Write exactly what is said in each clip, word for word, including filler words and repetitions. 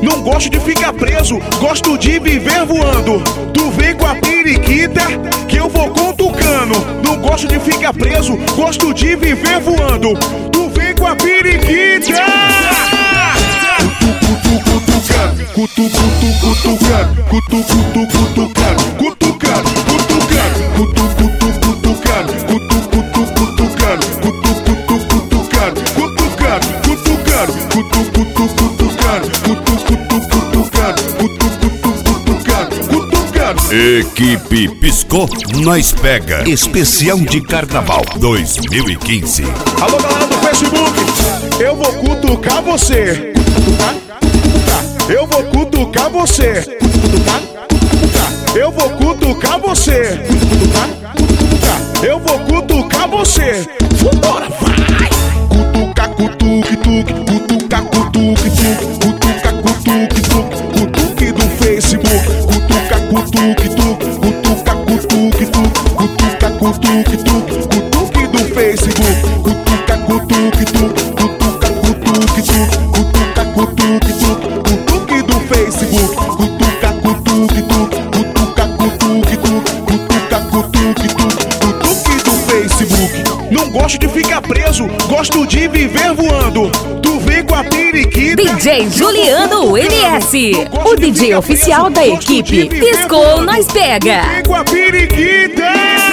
Não gosto de ficar preso, gosto de viver voando. Tu vem com a periquita que eu vou cutucando. Não gosto de ficar preso, gosto de viver voando. Tu vem com a periquita. Cutu, cutu, cutucando, cutu, cutu, cutucando, cutucando, cutucando, cutu, cutu, cutucando, cutu, cutu, cutucando, cutu, cutu, cutucando, cutucando, cutucando, cutu, cutu, cutucando, cutu, cutu, cutucando, cutu, cutu, cutucando, cutucando. Equipe Piscou, nós pega. Especial de Carnaval dois mil e quinze. Alô, galera do Facebook, eu vou cutucar você. Eu vou cutucar você. Eu vou cutucar você. Eu vou cutucar você. Vambora, vai! Cutuca, cutuque, tuque, cutuca, cutuque, tuque, cutuca, cutuque, tuque, cutuque do Facebook. Cutuca, cutuque, tuque, cutuca, cutuque, tuque, cutuca, cutuque, tuque, cutuque do Facebook. Cutuca, cutuque, tuque, cutuca, cutuque, tuque, cutuca, cutuque, tuque, cutuque do Facebook. Cutuca, cutuque, tuque, cutuca, cutuque, tuque, cutuca, cutuque, tuque, cutuque do Facebook. Não gosto de ficar preso, gosto de viver voando. Tu vem com a periquita. D J Juliano M S, o D J oficial da equipe Piscou, nós pega. Vem com a periquita.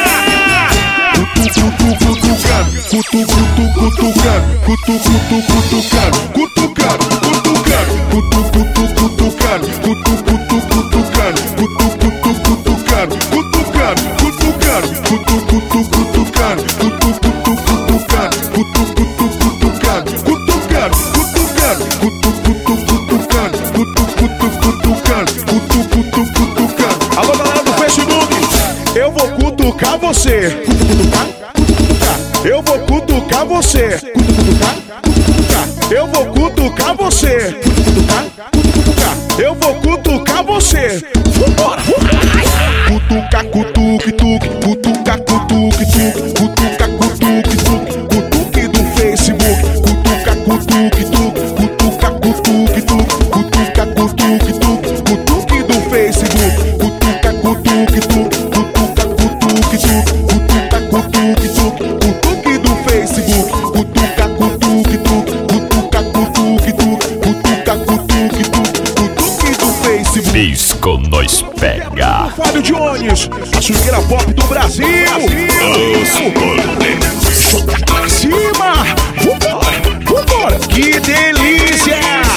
Cutu, cutucando, cutu, cutu, cutucando, cutu, cutu, cutucando, cutucando, cutucando, cutu, cutu, cutucando, cutu, cutu, cutucando, cutu, cutu, cutucando, cutucando, cutucando, cutu, cutu, cutucando, cutu, cutu, cutucando, cutu, cutu, cutucando, cutucando, cutucando, cutu, cutu, cutucando, cutu, cutu, cutucando, cutu, cutu, cutucando. Alô, galera do Facebook, eu vou cutucar você. Eu vou cutucar você. Eu vou cutucar você. Eu vou cutucar você. Vambora! Cutuca, cutuque, tuque, cutuca, cutuque, tuque, cutuca, cutuque, tuque, cutuque do Facebook. Cutuca, cutuque, tuque, cutuca, cutuque, tuque, cutuca, cutuque, tuque, cutuque do Facebook. Cutuca, cutuque, tuque, cutuca, cutuque, tuque, cutuca, cutuque, tuque, cutuque do Facebook. Cutuca, cutuque, tuque, cutuca, cutuque, tuque, cutuca, cutuque, tuque, cutuque do Facebook. Piscou, nós pega. Fábio Dionis, a swingueira pop do Brasil. Os polêmicos. Pra cima, vambora, vambora. Que delícia!